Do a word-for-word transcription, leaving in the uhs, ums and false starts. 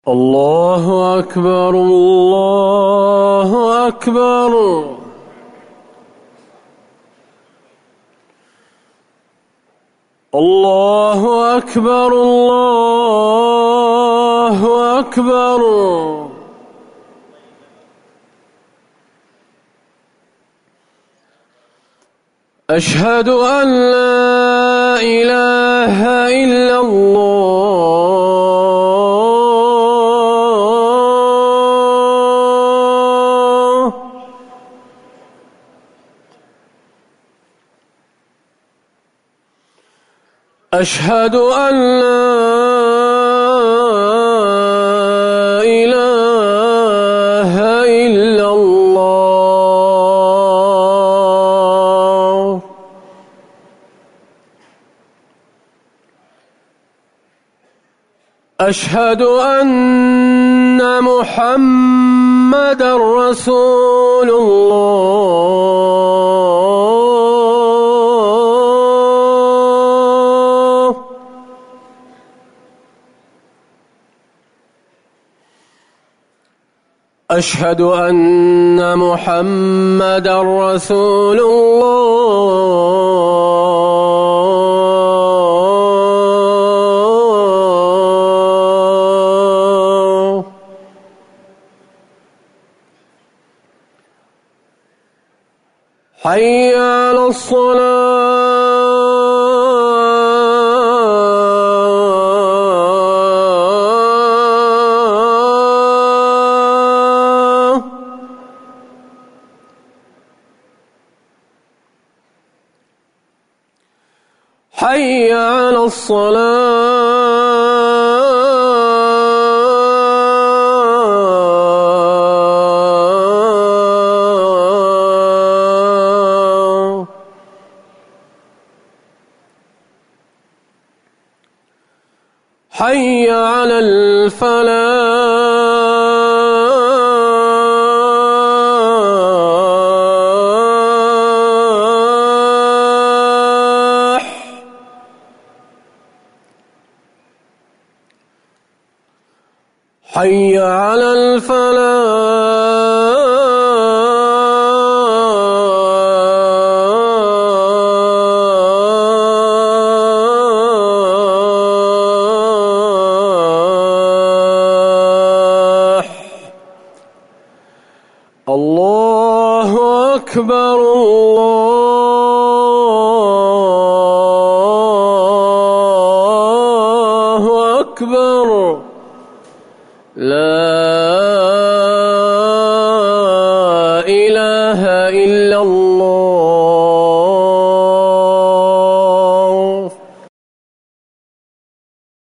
الله أكبر الله أكبر. الله أكبر الله أكبر. أشهد أن لا إله إلا الله. أشهد أن لا إله إلا الله. أشهد أن محمدًا رسول الله. أشهد أن محمدًا رسول الله. حي على الصلاة. حي على الصلاة. حي على الفلاح. حي على الفلاح. الله أكبر الله أكبر. لا إله إلا الله.